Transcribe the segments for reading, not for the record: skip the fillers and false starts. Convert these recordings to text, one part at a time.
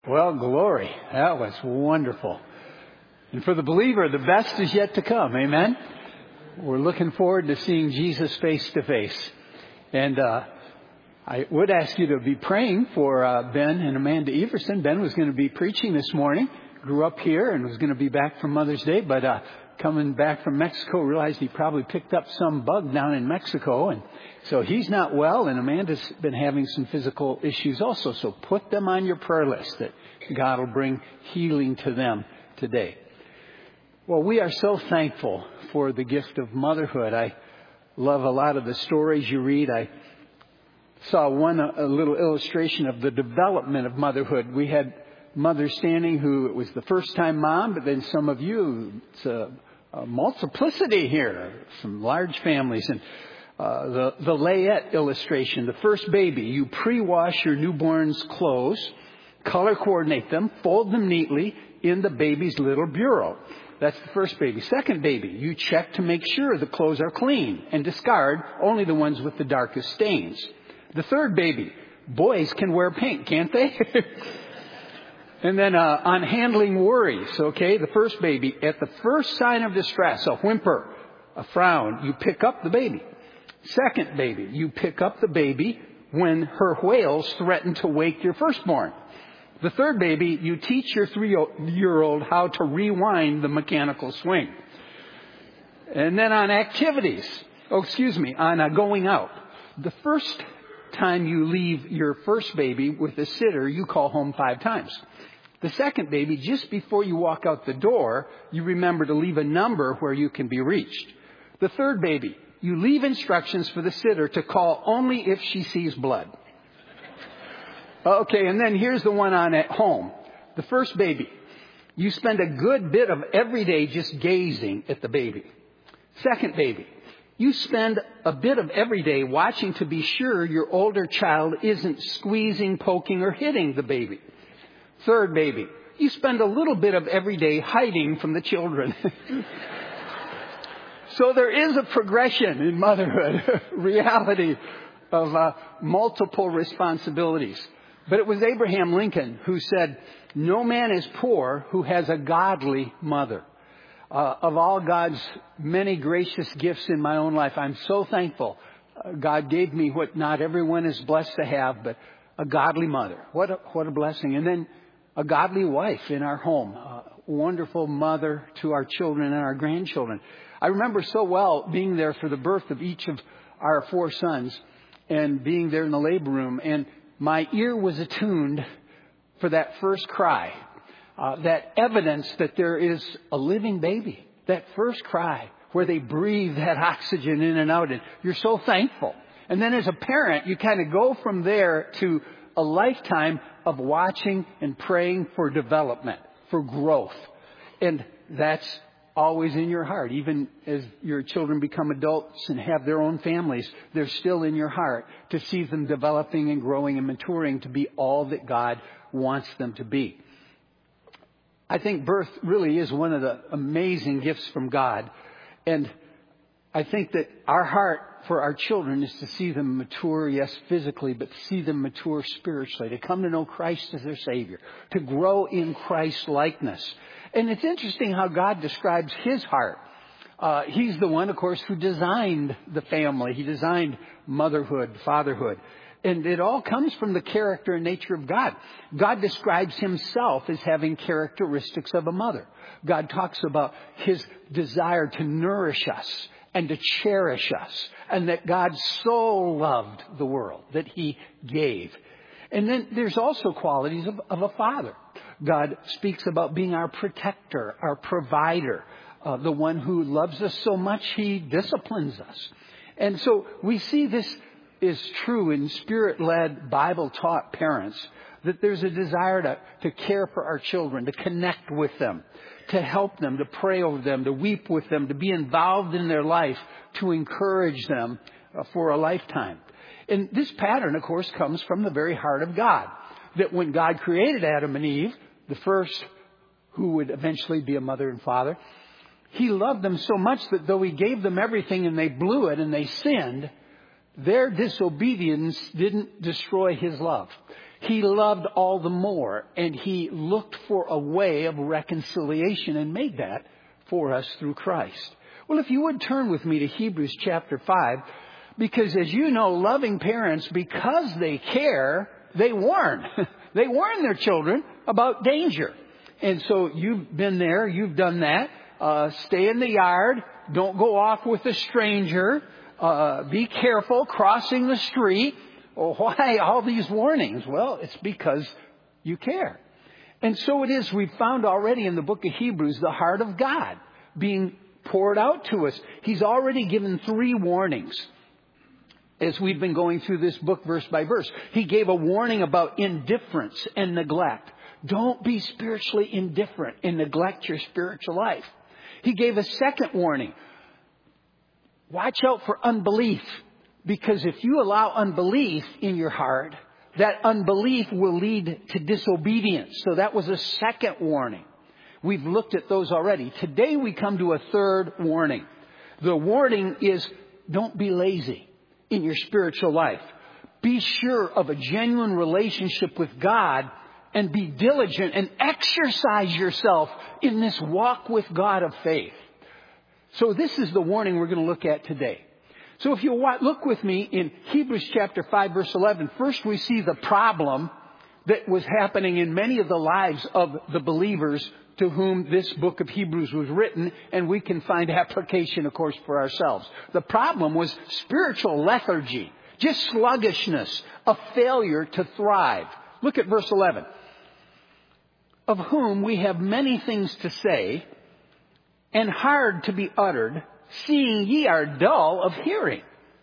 Well, glory. That was wonderful. And for the believer, the best is yet to come. Amen? We're looking forward to seeing Jesus face to face. And I would ask you to be praying for Ben and Amanda Everson. Ben was going to be preaching this morning, grew up here and was going to be back for Mother's Day, but coming back from Mexico, realized he probably picked up some bug down in Mexico. And so he's not well, and Amanda's been having some physical issues also. So put them on your prayer list that God will bring healing to them today. Well, we are so thankful for the gift of motherhood. I love a lot of the stories you read. I saw a little illustration of the development of motherhood. We had Mother Standing, who was the first-time mom, but then some of you, it's a multiplicity here, some large families. And the layette illustration, the first baby, you pre-wash your newborn's clothes, color coordinate them, fold them neatly in the baby's little bureau. That's the first baby. Second baby, you check to make sure the clothes are clean and discard only the ones with the darkest stains. The third baby, boys can wear pink, can't they? And then on handling worries, okay, the first baby, at the first sign of distress, a whimper, a frown, you pick up the baby. Second baby, you pick up the baby when her wails threaten to wake your firstborn. The third baby, you teach your 3-year-old how to rewind the mechanical swing. And then on activities, on going out. The first time you leave your first baby with a sitter, you call home 5 times. The second baby, just before you walk out the door, you remember to leave a number where you can be reached. The third baby, you leave instructions for the sitter to call only if she sees blood. Okay, and then here's the one on at home. The first baby, you spend a good bit of every day just gazing at the baby. Second baby, you spend a bit of every day watching to be sure your older child isn't squeezing, poking, or hitting the baby. Third baby, you spend a little bit of every day hiding from the children. So there is a progression in motherhood, reality of multiple responsibilities. But it was Abraham Lincoln who said, "No man is poor who has a godly mother." Of all God's many gracious gifts in my own life, I'm so thankful. God gave me what not everyone is blessed to have, but a godly mother. What a blessing. And then a godly wife in our home, a wonderful mother to our children and our grandchildren. I remember so well being there for the birth of each of our 4 sons and being there in the labor room, and my ear was attuned for that first cry, that evidence that there is a living baby, that first cry where they breathe that oxygen in and out, and you're so thankful. And then as a parent, you kind of go from there to a lifetime of watching and praying for development, for growth. And that's always in your heart. Even as your children become adults and have their own families, they're still in your heart to see them developing and growing and maturing to be all that God wants them to be. I think birth really is one of the amazing gifts from God. And I think that our heart for our children is to see them mature, yes, physically, but to see them mature spiritually, to come to know Christ as their Savior, to grow in Christ's likeness. And it's interesting how God describes His heart. He's the one, of course, who designed the family. He designed motherhood, fatherhood. And it all comes from the character and nature of God. God describes Himself as having characteristics of a mother. God talks about His desire to nourish us and to cherish us, and that God so loved the world that He gave. And then there's also qualities of a father. God speaks about being our protector, our provider, the one who loves us so much He disciplines us. And so we see this is true in Spirit-led, Bible-taught parents, that there's a desire to care for our children, to connect with them, to help them, to pray over them, to weep with them, to be involved in their life, to encourage them for a lifetime. And this pattern, of course, comes from the very heart of God. That when God created Adam and Eve, the first who would eventually be a mother and father, He loved them so much that though He gave them everything and they blew it and they sinned, their disobedience didn't destroy His love. he loved all the more, and he looked for a way of reconciliation and made that for us through Christ. Well, if you would turn with me to Hebrews chapter 5, because as you know, loving parents, because they care, they warn. They warn their children about danger. And so you've been there, you've done that. Stay in the yard. Don't go off with a stranger. Be careful crossing the street. Oh, why all these warnings? Well, it's because you care. And so it is, we've found already in the book of Hebrews the heart of God being poured out to us. He's already given 3 warnings as we've been going through this book verse by verse. He gave a warning about indifference and neglect. Don't be spiritually indifferent and neglect your spiritual life. He gave a second warning. Watch out for unbelief, because if you allow unbelief in your heart, that unbelief will lead to disobedience. So that was a second warning. We've looked at those already. Today we come to a third warning. The warning is, don't be lazy in your spiritual life. Be sure of a genuine relationship with God and be diligent and exercise yourself in this walk with God of faith. So this is the warning we're going to look at today. So if you look with me in Hebrews chapter 5 verse 11, first we see the problem that was happening in many of the lives of the believers to whom this book of Hebrews was written, and we can find application, of course, for ourselves. The problem was spiritual lethargy, just sluggishness, a failure to thrive. Look at verse 11. Of whom we have many things to say, and hard to be uttered, seeing ye are dull of hearing.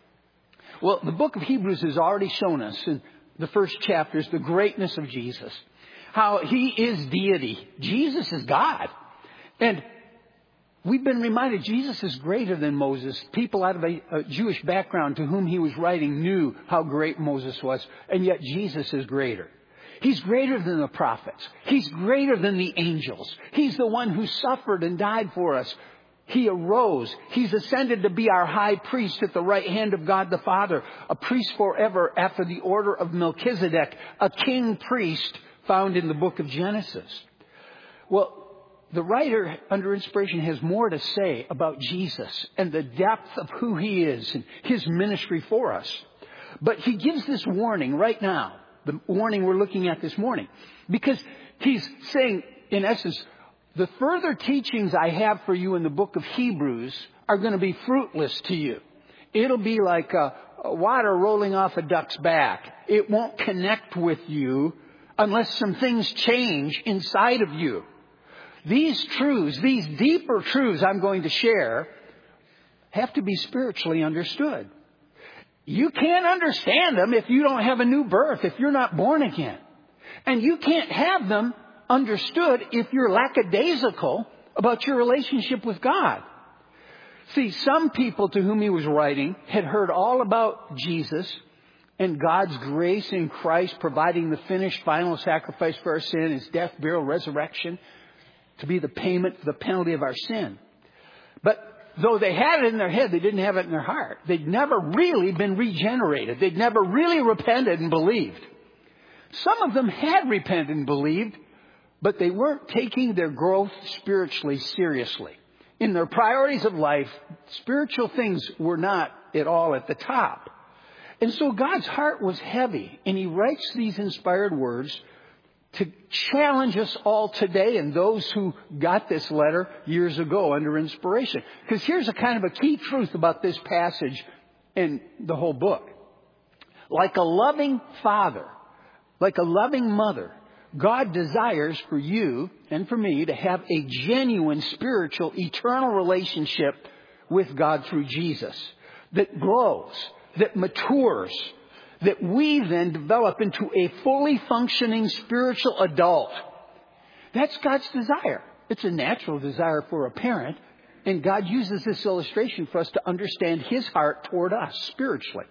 Well, the book of Hebrews has already shown us in the first chapters the greatness of Jesus. How he is deity. Jesus is God. And we've been reminded Jesus is greater than Moses. People out of a Jewish background to whom he was writing knew how great Moses was. And yet Jesus is greater. He's greater than the prophets. He's greater than the angels. He's the one who suffered and died for us. He arose. He's ascended to be our high priest at the right hand of God the Father. A priest forever after the order of Melchizedek. A king priest found in the book of Genesis. Well, the writer under inspiration has more to say about Jesus and the depth of who he is and his ministry for us. But he gives this warning right now. The warning we're looking at this morning. Because he's saying, in essence, the further teachings I have for you in the book of Hebrews are going to be fruitless to you. It'll be like water rolling off a duck's back. It won't connect with you unless some things change inside of you. These truths, these deeper truths I'm going to share, have to be spiritually understood. You can't understand them if you don't have a new birth, if you're not born again. And you can't have them understood if you're lackadaisical about your relationship with God. See, some people to whom he was writing had heard all about Jesus and God's grace in Christ providing the finished final sacrifice for our sin, his death, burial, resurrection, to be the payment for the penalty of our sin. But though they had it in their head, they didn't have it in their heart. They'd never really been regenerated. They'd never really repented and believed. Some of them had repented and believed, but they weren't taking their growth spiritually seriously. In their priorities of life, spiritual things were not at all at the top. And so God's heart was heavy, and he writes these inspired words to challenge us all today and those who got this letter years ago under inspiration. Because here's a kind of a key truth about this passage and the whole book. Like a loving father, like a loving mother, God desires for you and for me to have a genuine spiritual, eternal relationship with God through Jesus that grows, that matures, that we then develop into a fully functioning spiritual adult. That's God's desire. It's a natural desire for a parent. And God uses this illustration for us to understand his heart toward us spiritually.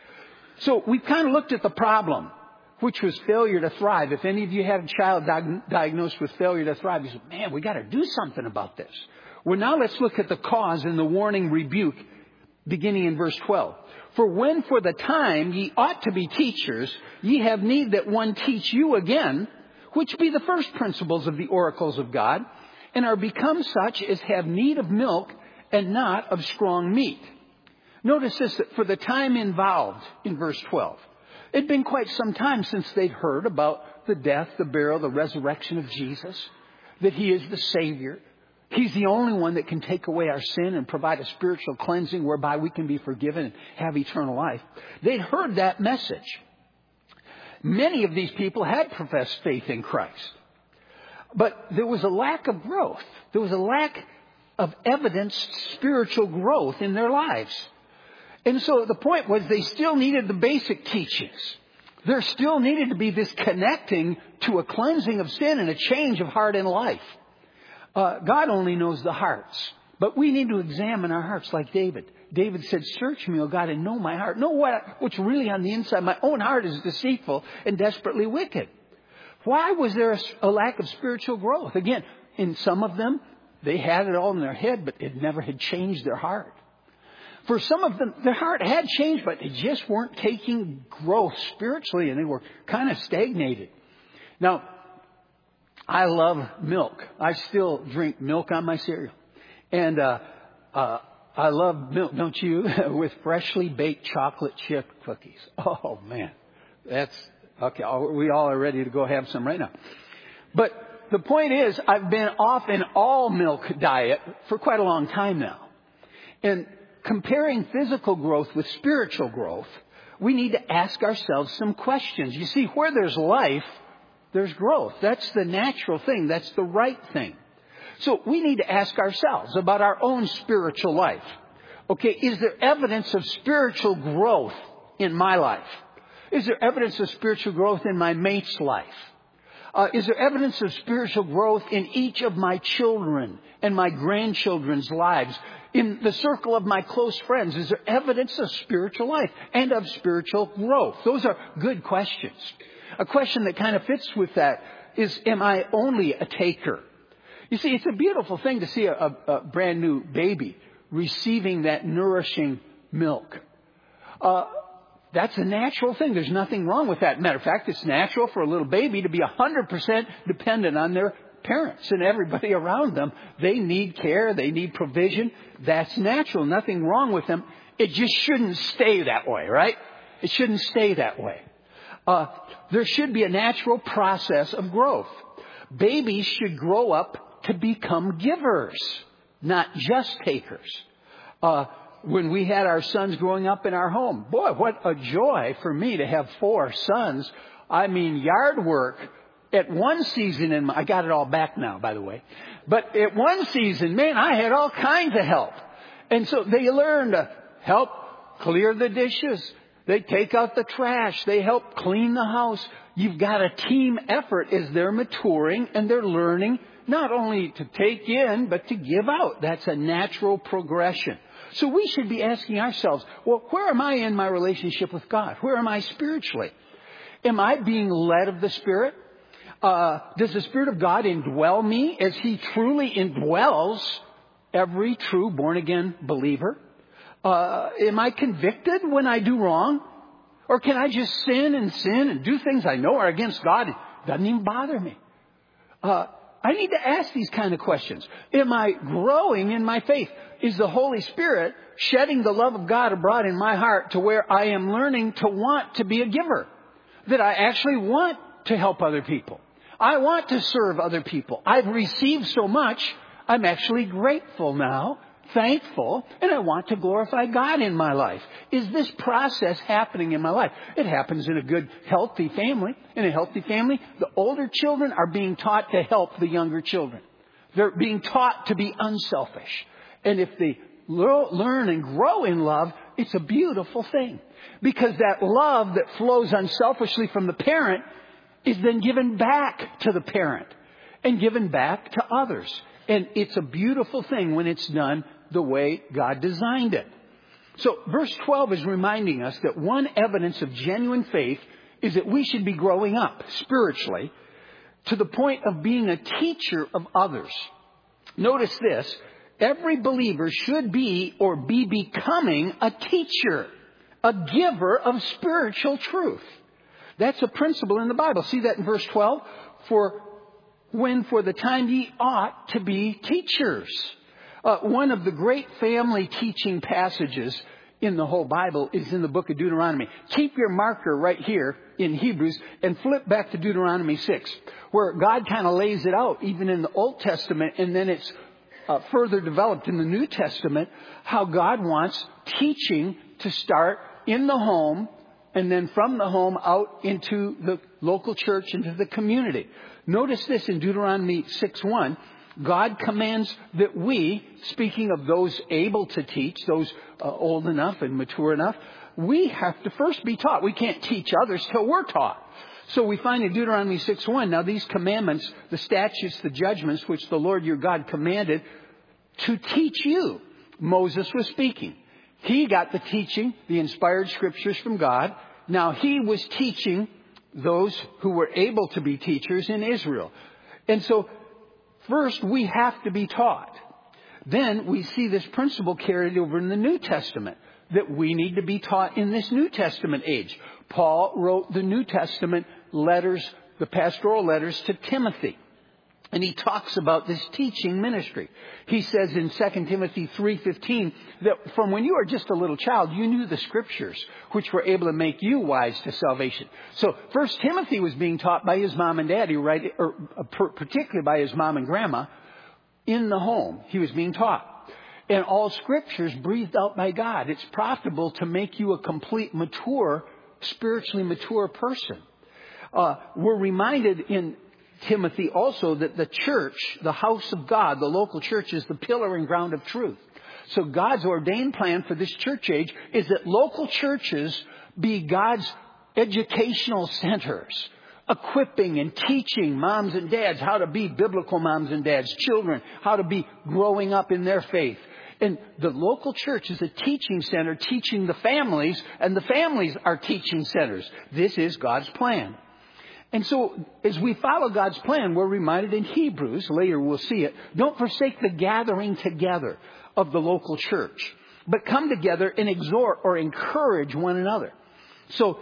So we've kind of looked at the problem, which was failure to thrive. If any of you had a child diagnosed with failure to thrive, you said, man, we got to do something about this. Well, now let's look at the cause and the warning rebuke beginning in verse 12. For when for the time ye ought to be teachers, ye have need that one teach you again, which be the first principles of the oracles of God, and are become such as have need of milk and not of strong meat. Notice this, that for the time involved in verse 12, it'd been quite some time since they'd heard about the death, the burial, the resurrection of Jesus, that He is the Savior. He's the only one that can take away our sin and provide a spiritual cleansing whereby we can be forgiven and have eternal life. They'd heard that message. Many of these people had professed faith in Christ. But there was a lack of growth. There was a lack of evidenced spiritual growth in their lives. And so the point was they still needed the basic teachings. There still needed to be this connecting to a cleansing of sin and a change of heart and life. God only knows the hearts. But we need to examine our hearts like David. David said, search me, O God, and know my heart. Know what's really on the inside. My own heart is deceitful and desperately wicked. Why was there a lack of spiritual growth? Again, in some of them, they had it all in their head, but it never had changed their heart. For some of them, their heart had changed, but they just weren't taking growth spiritually, and they were kind of stagnated. Now, I love milk. I still drink milk on my cereal. And I love milk, don't you? With freshly baked chocolate chip cookies. Oh, man. That's, okay, we all are ready to go have some right now. But the point is, I've been off an all-milk diet for quite a long time now. And comparing physical growth with spiritual growth, we need to ask ourselves some questions. You see, where there's life, there's growth. That's the natural thing. That's the right thing. So we need to ask ourselves about our own spiritual life. Okay, is there evidence of spiritual growth in my life? Is there evidence of spiritual growth in my mate's life? Is there evidence of spiritual growth in each of my children and my grandchildren's lives? In the circle of my close friends, is there evidence of spiritual life and of spiritual growth? Those are good questions. A question that kind of fits with that is, am I only a taker? You see, it's a beautiful thing to see a brand new baby receiving that nourishing milk. That's a natural thing. There's nothing wrong with that. Matter of fact, it's natural for a little baby to be 100% dependent on their parents and everybody around them. They need care. They need provision. That's natural. Nothing wrong with them. It just shouldn't stay that way, right? It shouldn't stay that way. There should be a natural process of growth. Babies should grow up to become givers, not just takers. When we had our sons growing up in our home, boy, what a joy for me to have 4 sons. I mean, yard work. At one season, I got it all back now, by the way. But at one season, man, I had all kinds of help. And so they learned to help clear the dishes. They take out the trash. They help clean the house. You've got a team effort as they're maturing and they're learning not only to take in, but to give out. That's a natural progression. So we should be asking ourselves, well, where am I in my relationship with God? Where am I spiritually? Am I being led of the Spirit? Does the Spirit of God indwell me as He truly indwells every true born-again believer? Am I convicted when I do wrong? Or can I just sin and do things I know are against God? It doesn't even bother me. I need to ask these kind of questions. Am I growing in my faith? Is the Holy Spirit shedding the love of God abroad in my heart to where I am learning to want to be a giver? That I actually want to help other people. I want to serve other people. I've received so much, I'm actually grateful now, thankful, and I want to glorify God in my life. Is this process happening in my life? It happens in a good, healthy family. In a healthy family, the older children are being taught to help the younger children. They're being taught to be unselfish. And if they learn and grow in love, it's a beautiful thing. Because that love that flows unselfishly from the parent is then given back to the parent and given back to others. And it's a beautiful thing when it's done the way God designed it. So verse 12 is reminding us that one evidence of genuine faith is that we should be growing up spiritually to the point of being a teacher of others. Notice this. Every believer should be or be becoming a teacher. a giver of spiritual truth. That's a principle in the Bible. See that in verse 12? For the time ye ought to be teachers. One of the great family teaching passages in the whole Bible is in the book of Deuteronomy. Keep your marker right here in Hebrews and flip back to Deuteronomy 6, where God kind of lays it out, even in the Old Testament, and then it's further developed in the New Testament, how God wants teaching to start in the home, and then from the home out into the local church, into the community. Notice this in Deuteronomy 6:1. God commands that we, speaking of those able to teach, those old enough and mature enough, we have to first be taught. We can't teach others till we're taught. So we find in Deuteronomy 6:1, now these commandments, the statutes, the judgments, which the Lord your God commanded to teach you. Moses was speaking. He got the teaching, the inspired scriptures from God. Now he was teaching those who were able to be teachers in Israel. And so first we have to be taught. Then we see this principle carried over in the New Testament, that we need to be taught in this New Testament age. Paul wrote the New Testament letters, the pastoral letters to Timothy. And he talks about this teaching ministry. He says in 2 Timothy 3:15 that from when you were just a little child, you knew the scriptures, which were able to make you wise to salvation. So First Timothy was being taught by his mom and daddy, right? Or particularly by his mom and grandma in the home. He was being taught. And all scriptures breathed out by God. It's profitable to make you a complete, mature, spiritually mature person. We're reminded in Timothy also that the church, the house of God, the local church, is the pillar and ground of truth. So God's ordained plan for this church age is that local churches be God's educational centers, equipping and teaching moms and dads how to be biblical moms and dads, children, how to be growing up in their faith. And the local church is a teaching center, teaching the families, and the families are teaching centers. This is God's plan. And so, as we follow God's plan, we're reminded in Hebrews, later we'll see it, don't forsake the gathering together of the local church, but come together and exhort or encourage one another. So,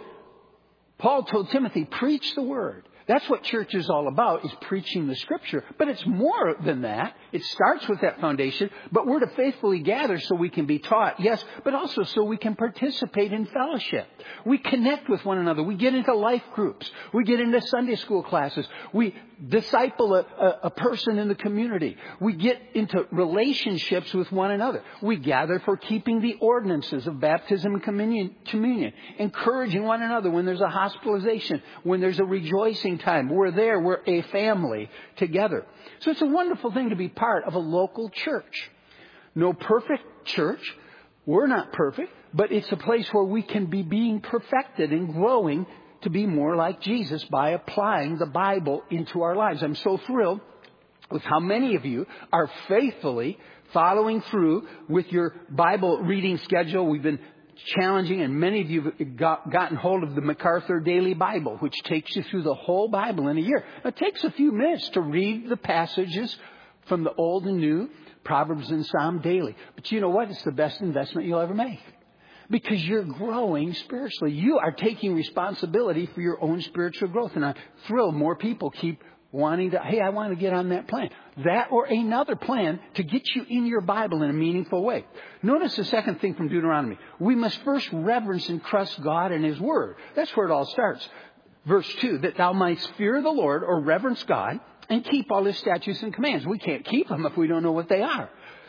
Paul told Timothy, preach the word. That's what church is all about, is preaching the scripture. But it's more than that. It starts with that foundation, but we're to faithfully gather so we can be taught, yes, but also so we can participate in fellowship. We connect with one another. We get into life groups. We get into Sunday school classes. We disciple a person in the community. We get into relationships with one another. We gather for keeping the ordinances of baptism and communion, encouraging one another when there's a hospitalization, when there's a rejoicing time. We're there. We're a family together. So it's a wonderful thing to be part of a local church. No perfect church. We're not perfect, but it's a place where we can be being perfected and growing to be more like Jesus by applying the Bible into our lives. I'm so thrilled with how many of you are faithfully following through with your Bible reading schedule. We've been challenging, and many of you have gotten hold of the MacArthur Daily Bible, which takes you through the whole Bible in a year. It takes a few minutes to read the passages from the Old and New, Proverbs and Psalm daily. But you know what? It's the best investment you'll ever make. Because you're growing spiritually. You are taking responsibility for your own spiritual growth. And I'm thrilled more people keep wanting to, hey, I want to get on that plan. That or another plan to get you in your Bible in a meaningful way. Notice the second thing from Deuteronomy. We must first reverence and trust God and His Word. That's where it all starts. Verse 2, that thou mightst fear the Lord or reverence God and keep all His statutes and commands. We can't keep them if we don't know what they are.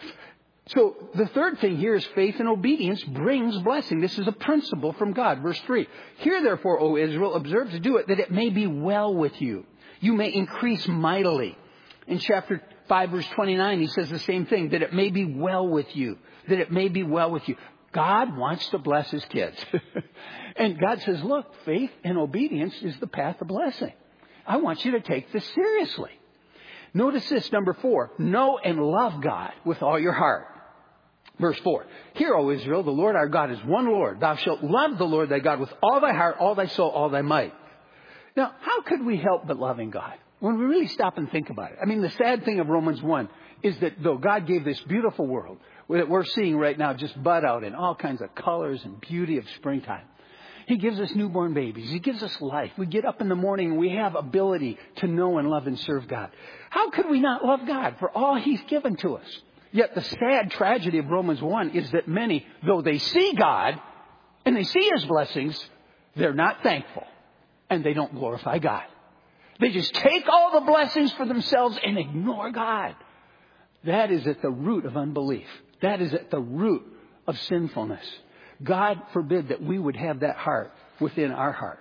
So the third thing here is faith and obedience brings blessing. This is a principle from God. Verse 3, hear therefore, O Israel, observe to do it, that it may be well with you. You may increase mightily. In chapter 5, verse 29, he says the same thing, that it may be well with you. That it may be well with you. God wants to bless His kids. And God says, look, faith and obedience is the path of blessing. I want you to take this seriously. Notice this, number 4, know and love God with all your heart. Verse 4, hear, O Israel, the Lord our God is one Lord. Thou shalt love the Lord thy God with all thy heart, all thy soul, all thy might. Now, how could we help but loving God when we really stop and think about it? I mean, the sad thing of Romans 1 is that though God gave this beautiful world that we're seeing right now just bud out in all kinds of colors and beauty of springtime. He gives us newborn babies. He gives us life. We get up in the morning and we have ability to know and love and serve God. How could we not love God for all He's given to us? Yet the sad tragedy of Romans 1 is that many, though they see God and they see His blessings, they're not thankful and they don't glorify God. They just take all the blessings for themselves and ignore God. That is at the root of unbelief. That is at the root of sinfulness. God forbid that we would have that heart within our heart.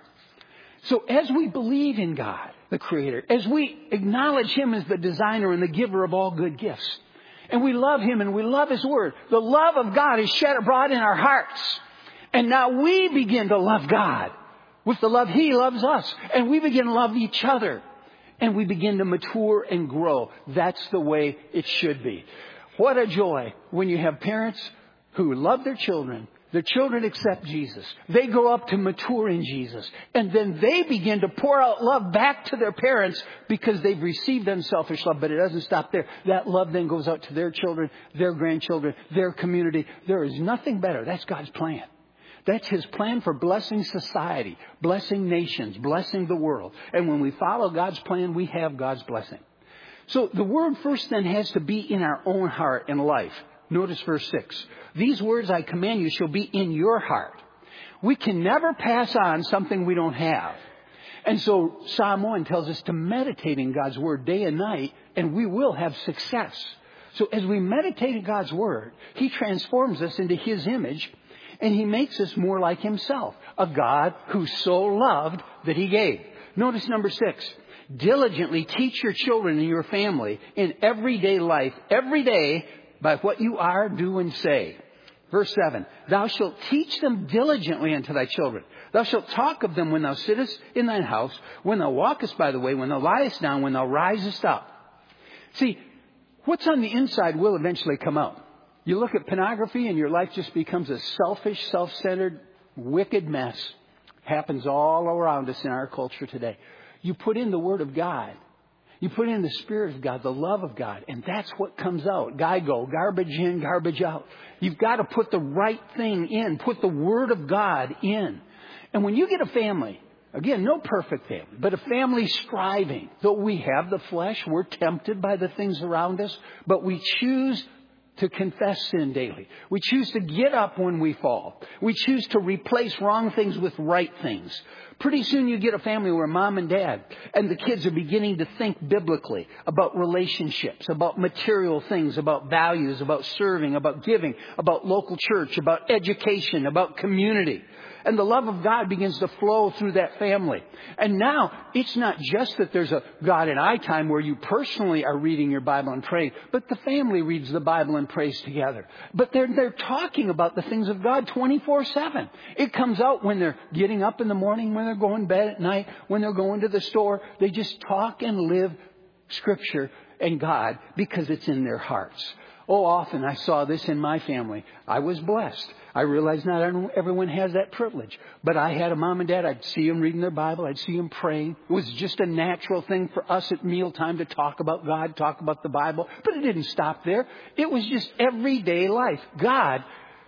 So as we believe in God, the Creator, as we acknowledge Him as the designer and the giver of all good gifts, and we love Him and we love His Word, the love of God is shed abroad in our hearts. And now we begin to love God with the love He loves us. And we begin to love each other. And we begin to mature and grow. That's the way it should be. What a joy when you have parents who love their children. Their children accept Jesus. They grow up to mature in Jesus. And then they begin to pour out love back to their parents because they've received unselfish love. But it doesn't stop there. That love then goes out to their children, their grandchildren, their community. There is nothing better. That's God's plan. That's His plan for blessing society, blessing nations, blessing the world. And when we follow God's plan, we have God's blessing. So the word first then has to be in our own heart and life. Notice verse 6. These words I command you shall be in your heart. We can never pass on something we don't have. And so Psalm 1 tells us to meditate in God's word day and night, and we will have success. So as we meditate in God's word, He transforms us into His image, and He makes us more like Himself, a God who so loved that He gave. Notice number 6. Diligently teach your children and your family in everyday life, every day, by what you are, do, and say. Verse 7. Thou shalt teach them diligently unto thy children. Thou shalt talk of them when thou sittest in thine house, when thou walkest by the way, when thou liest down, when thou risest up. See, what's on the inside will eventually come out. You look at pornography and your life just becomes a selfish, self-centered, wicked mess. Happens all around us in our culture today. You put in the Word of God. You put in the Spirit of God, the love of God, and that's what comes out. Garbage in, garbage out. You've got to put the right thing in. Put the Word of God in. And when you get a family, again, no perfect family, but a family striving, though we have the flesh, we're tempted by the things around us, but we choose to confess sin daily. We choose to get up when we fall. We choose to replace wrong things with right things. Pretty soon you get a family where mom and dad and the kids are beginning to think biblically about relationships, about material things, about values, about serving, about giving, about local church, about education, about community. And the love of God begins to flow through that family. And now, it's not just that there's a God and I time where you personally are reading your Bible and praying, but the family reads the Bible and prays together. But they're talking about the things of God 24/7. It comes out when they're getting up in the morning, when they're going to bed at night, when they're going to the store. They just talk and live Scripture and God because it's in their hearts. Oh, often I saw this in my family. I was blessed. I realize not everyone has that privilege. But I had a mom and dad. I'd see them reading their Bible. I'd see them praying. It was just a natural thing for us at mealtime to talk about God, talk about the Bible. But it didn't stop there. It was just everyday life. God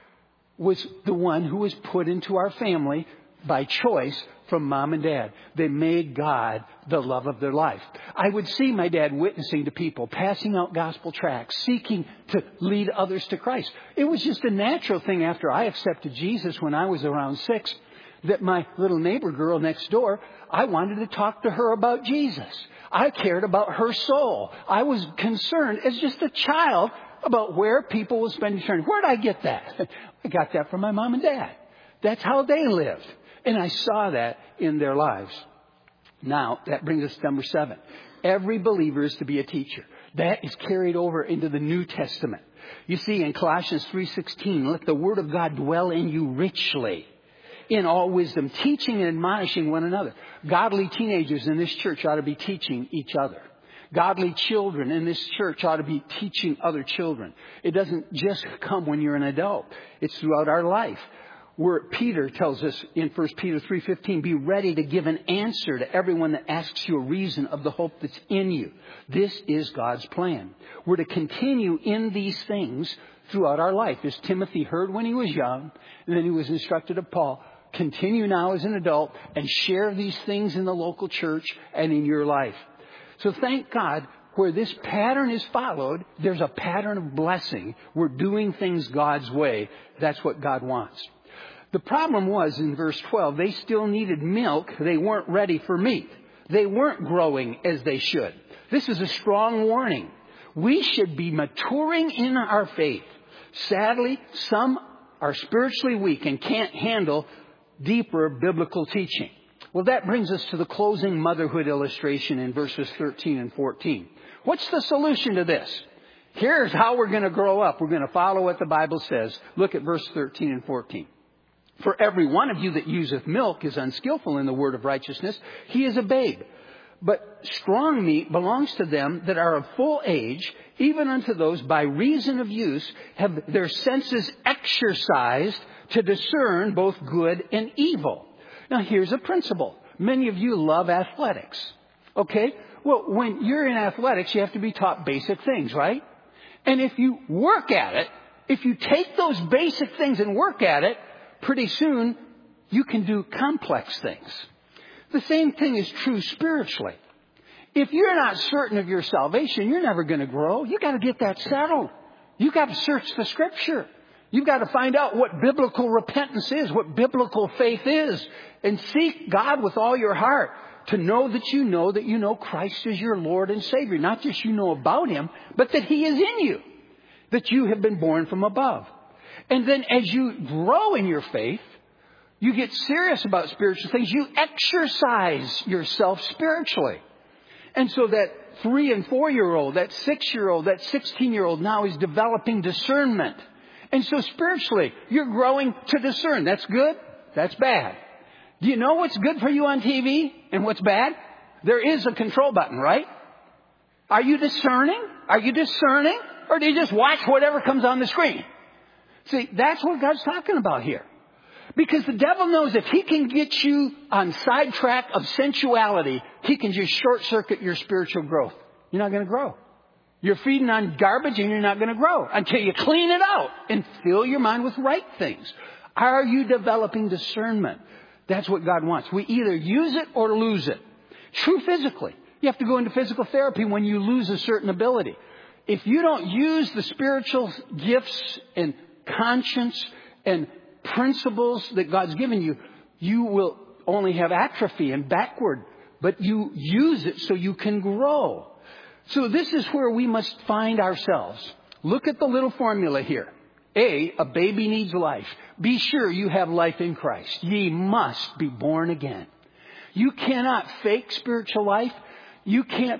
was the one who was put into our family by choice from mom and dad. They made God the love of their life. I would see my dad witnessing to people, passing out gospel tracts, seeking to lead others to Christ. It was just a natural thing after I accepted Jesus when I was around 6, that my little neighbor girl next door, I wanted to talk to her about Jesus. I cared about her soul. I was concerned as just a child about where people will spend eternity. Where did I get that? I got that from my mom and dad. That's how they lived. And I saw that in their lives. Now, that brings us to number 7. Every believer is to be a teacher. That is carried over into the New Testament. You see, in Colossians 3:16, let the word of God dwell in you richly, in all wisdom, teaching and admonishing one another. Godly teenagers in this church ought to be teaching each other. Godly children in this church ought to be teaching other children. It doesn't just come when you're an adult. It's throughout our life. where Peter tells us in 1 Peter 3:15, be ready to give an answer to everyone that asks you a reason of the hope that's in you. This is God's plan. We're to continue in these things throughout our life. As Timothy heard when he was young, and then he was instructed of Paul, continue now as an adult and share these things in the local church and in your life. So thank God, where this pattern is followed, there's a pattern of blessing. We're doing things God's way. That's what God wants. The problem was in verse 12, they still needed milk. They weren't ready for meat. They weren't growing as they should. This is a strong warning. We should be maturing in our faith. Sadly, some are spiritually weak and can't handle deeper biblical teaching. Well, that brings us to the closing motherhood illustration in verses 13 and 14. What's the solution to this? Here's how we're going to grow up. We're going to follow what the Bible says. Look at verse 13 and 14. For every one of you that useth milk is unskillful in the word of righteousness. He is a babe. But strong meat belongs to them that are of full age, even unto those by reason of use have their senses exercised to discern both good and evil. Now, here's a principle. Many of you love athletics. Okay? Well, when you're in athletics, you have to be taught basic things, right? And if you work at it, if you take those basic things and work at it, pretty soon you can do complex things. The same thing is true spiritually. If you're not certain of your salvation, you're never going to grow. You've got to get that settled. You've got to search the Scripture. You've got to find out what biblical repentance is, what biblical faith is, and seek God with all your heart to know that you know Christ is your Lord and Savior. Not just you know about Him, but that He is in you, that you have been born from above. And then as you grow in your faith, you get serious about spiritual things. You exercise yourself spiritually. And so that 3 and 4-year-old, that 6-year-old, that 16-year-old now is developing discernment. And so spiritually, you're growing to discern. That's good. That's bad. Do you know what's good for you on TV and what's bad? There is a control button, right? Are you discerning? Are you discerning? Or do you just watch whatever comes on the screen? See, that's what God's talking about here. Because the devil knows if he can get you on sidetrack of sensuality, he can just short circuit your spiritual growth. You're not going to grow. You're feeding on garbage and you're not going to grow until you clean it out and fill your mind with right things. Are you developing discernment? That's what God wants. We either use it or lose it. True physically. You have to go into physical therapy when you lose a certain ability. If you don't use the spiritual gifts and conscience and principles that God's given you, you will only have atrophy and backward. But you use it so you can grow. So this is where we must find ourselves. Look at the little formula here. A baby needs life. Be sure you have life in Christ. Ye must be born again. You cannot fake spiritual life. You can't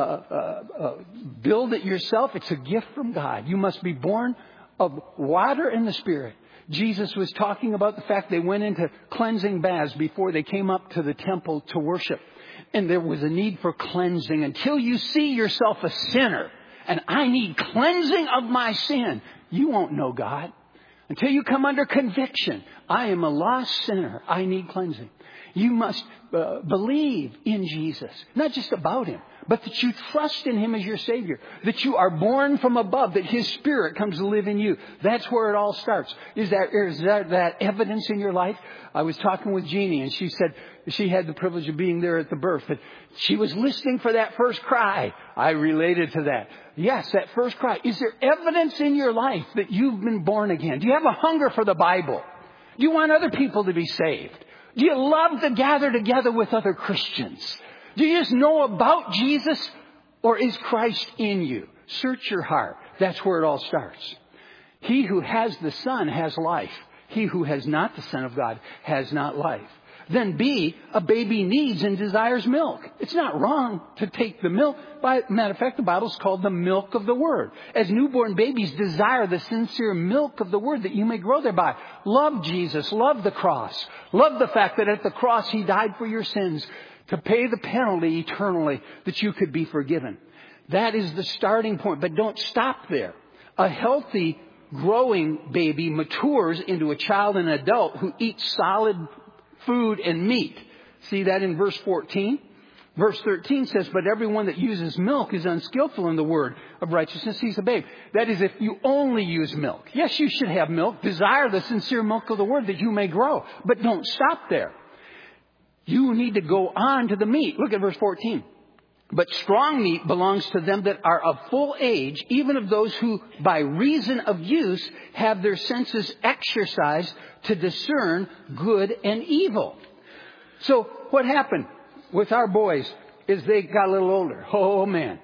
build it yourself. It's a gift from God. You must be born of water and the Spirit. Jesus was talking about the fact they went into cleansing baths before they came up to the temple to worship. And there was a need for cleansing until you see yourself a sinner. And I need cleansing of my sin. You won't know God until you come under conviction. I am a lost sinner. I need cleansing. You must believe in Jesus, not just about Him, but that you trust in Him as your Savior, that you are born from above, that His Spirit comes to live in you. That's where it all starts. Is that evidence in your life? I was talking with Jeannie, and she said she had the privilege of being there at the birth. That she was listening for that first cry. I related to that. Yes, that first cry. Is there evidence in your life that you've been born again? Do you have a hunger for the Bible? Do you want other people to be saved? Do you love to gather together with other Christians? Do you just know about Jesus, or is Christ in you? Search your heart. That's where it all starts. He who has the Son has life. He who has not the Son of God has not life. Then B, a baby needs and desires milk. It's not wrong to take the milk. By matter of fact, the Bible's called the milk of the Word. As newborn babies desire the sincere milk of the Word that you may grow thereby. Love Jesus. Love the cross. Love the fact that at the cross He died for your sins to pay the penalty eternally that you could be forgiven. That is the starting point. But don't stop there. A healthy growing baby matures into a child and an adult who eats solid food and meat. See that in verse 14? Verse 13 says, but everyone that uses milk is unskillful in the word of righteousness. He's a babe. That is, if you only use milk. Yes, you should have milk. Desire the sincere milk of the word that you may grow. But don't stop there. You need to go on to the meat. Look at verse 14. But strong meat belongs to them that are of full age, even of those who by reason of use have their senses exercised to discern good and evil. So what happened with our boys is they got a little older. Oh, man.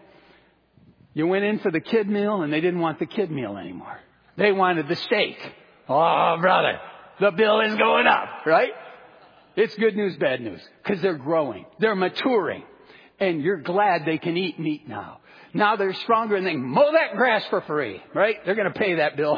You went in for the kid meal and they didn't want the kid meal anymore. They wanted the steak. Oh, brother, the bill is going up, right? It's good news, bad news, because they're growing. They're maturing. And you're glad they can eat meat now. Now they're stronger and they can mow that grass for free, right? They're going to pay that bill.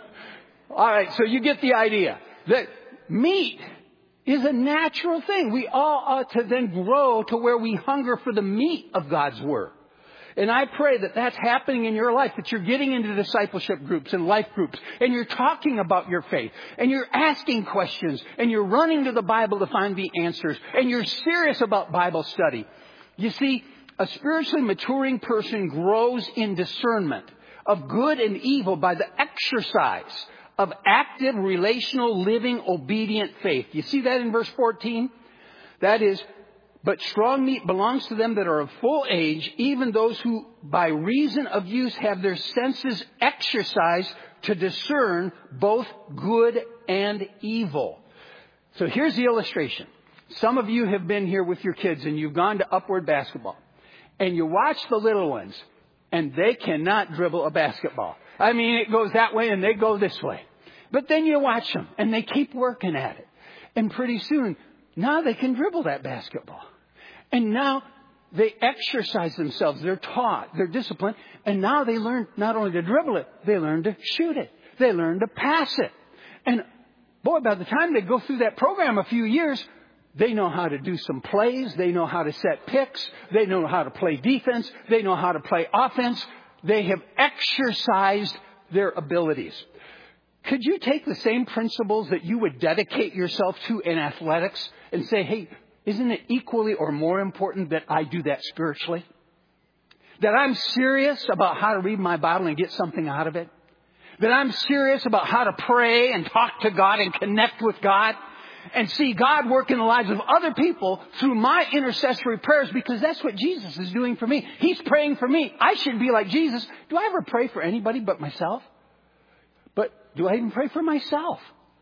All right, so you get the idea that meat is a natural thing. We all ought to then grow to where we hunger for the meat of God's Word. And I pray that that's happening in your life, that you're getting into discipleship groups and life groups, and you're talking about your faith, and you're asking questions, and you're running to the Bible to find the answers, and you're serious about Bible study. You see, a spiritually maturing person grows in discernment of good and evil by the exercise of active, relational, living, obedient faith. You see that in verse 14? That is, but strong meat belongs to them that are of full age, even those who by reason of use have their senses exercised to discern both good and evil. So here's the illustration. Some of you have been here with your kids and you've gone to Upward Basketball. And you watch the little ones and they cannot dribble a basketball. I mean, it goes that way and they go this way. But then you watch them and they keep working at it. And pretty soon, now they can dribble that basketball. And now they exercise themselves. They're taught. They're disciplined. And now they learn not only to dribble it, they learn to shoot it. They learn to pass it. And boy, by the time they go through that program a few years, they know how to do some plays. They know how to set picks. They know how to play defense. They know how to play offense. They have exercised their abilities. Could you take the same principles that you would dedicate yourself to in athletics and say, hey, isn't it equally or more important that I do that spiritually? That I'm serious about how to read my Bible and get something out of it? That I'm serious about how to pray and talk to God and connect with God? And see God work in the lives of other people through my intercessory prayers, because that's what Jesus is doing for me. He's praying for me. I should be like Jesus. Do I ever pray for anybody but myself? But do I even pray for myself?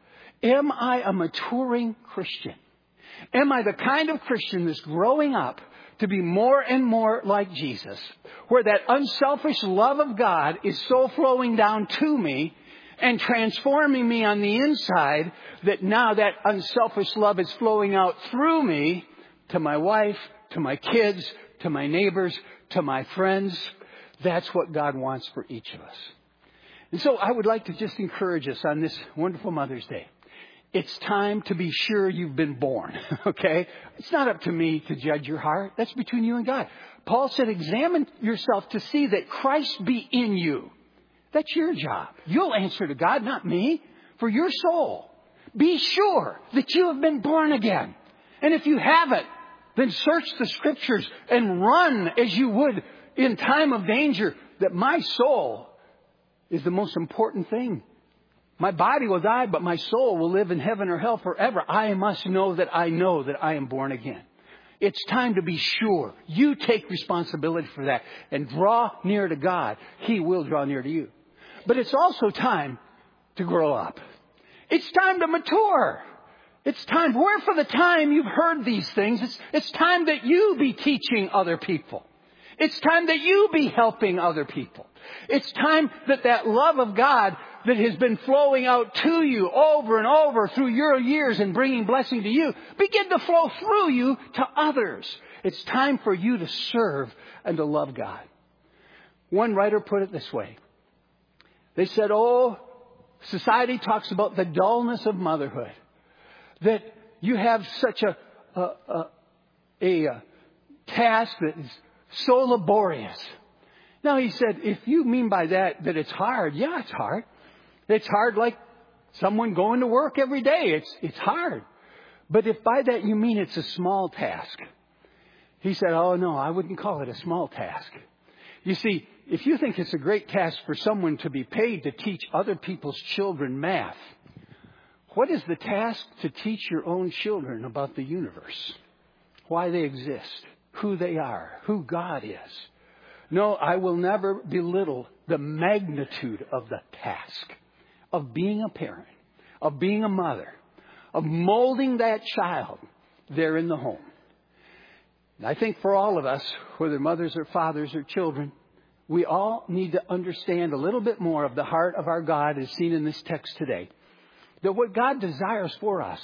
Am I a maturing Christian? Am I the kind of Christian that's growing up to be more and more like Jesus, where that unselfish love of God is so flowing down to me and transforming me on the inside that now that unselfish love is flowing out through me to my wife, to my kids, to my neighbors, to my friends? That's what God wants for each of us. And so I would like to just encourage us on this wonderful Mother's Day. It's time to be sure you've been born, okay? It's not up to me to judge your heart. That's between you and God. Paul said, examine yourself to see that Christ be in you. That's your job. You'll answer to God, not me, for your soul. Be sure that you have been born again. And if you haven't, then search the Scriptures and run as you would in time of danger, that my soul is the most important thing. My body will die, but my soul will live in heaven or hell forever. I must know that I am born again. It's time to be sure. You take responsibility for that and draw near to God. He will draw near to you. But it's also time to grow up. It's time to mature. It's time. Where for the time you've heard these things, it's time that you be teaching other people. It's time that you be helping other people. It's time that love of God that has been flowing out to you over and over through your years and bringing blessing to you begin to flow through you to others. It's time for you to serve and to love God. One writer put it this way. They said, society talks about the dullness of motherhood. That you have such a task that is so laborious. Now, he said, if you mean by that it's hard, yeah, it's hard. It's hard like someone going to work every day. It's hard. But if by that you mean it's a small task, he said, oh, no, I wouldn't call it a small task. You see, if you think it's a great task for someone to be paid to teach other people's children math, what is the task to teach your own children about the universe? Why they exist, who they are, who God is. No, I will never belittle the magnitude of the task of being a parent, of being a mother, of molding that child there in the home. And I think for all of us, whether mothers or fathers or children, we all need to understand a little bit more of the heart of our God as seen in this text today. That what God desires for us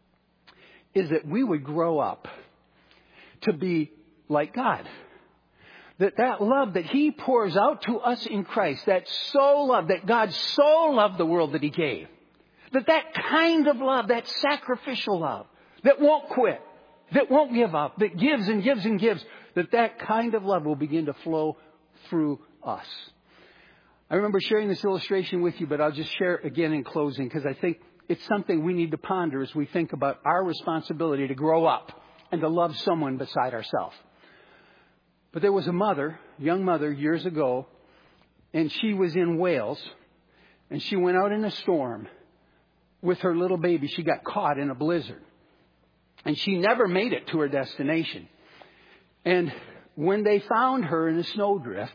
is that we would grow up to be like God. That love that He pours out to us in Christ, that God so loved the world that He gave. That kind of love, that sacrificial love, that won't quit, that won't give up, that gives and gives and gives, that kind of love will begin to flow through us. I remember sharing this illustration with you, but I'll just share it again in closing because I think it's something we need to ponder as we think about our responsibility to grow up and to love someone beside ourselves. But there was a young mother years ago, and she was in Wales, and she went out in a storm with her little baby. She got caught in a blizzard, and she never made it to her destination. And when they found her in a snowdrift,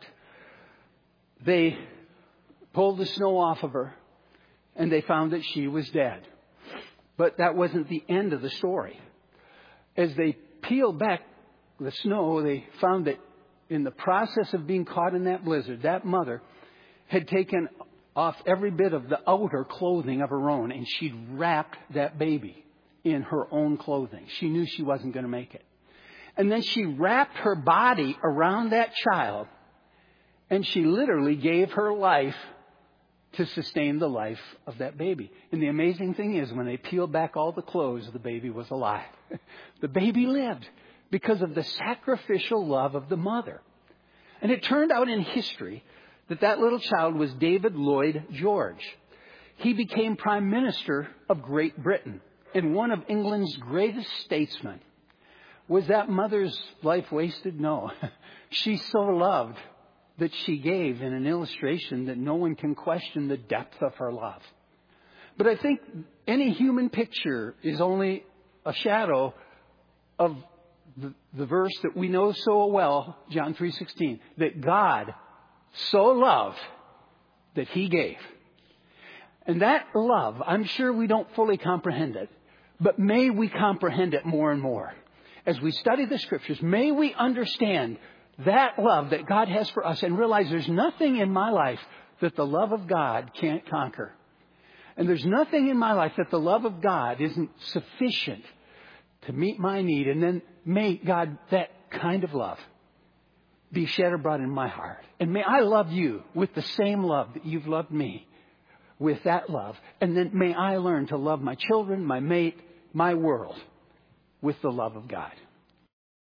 they pulled the snow off of her, and they found that she was dead. But that wasn't the end of the story. As they peeled back the snow, they found that in the process of being caught in that blizzard, that mother had taken off every bit of the outer clothing of her own, and she'd wrapped that baby in her own clothing. She knew she wasn't going to make it. And then she wrapped her body around that child, and she literally gave her life to sustain the life of that baby. And the amazing thing is, when they peeled back all the clothes, the baby was alive. The baby lived because of the sacrificial love of the mother. And it turned out in history that little child was David Lloyd George. He became Prime Minister of Great Britain and one of England's greatest statesmen. Was that mother's life wasted? No. She so loved that she gave in an illustration that no one can question the depth of her love. But I think any human picture is only a shadow of the verse that we know so well, John 3:16, that God so loved that He gave. And that love, I'm sure we don't fully comprehend it, but may we comprehend it more and more. As we study the Scriptures, may we understand that love that God has for us and realize there's nothing in my life that the love of God can't conquer. And there's nothing in my life that the love of God isn't sufficient to meet my need. And then may God, that kind of love, be shed abroad in my heart. And may I love you with the same love that you've loved me with that love. And then may I learn to love my children, my mate, my world with the love of God.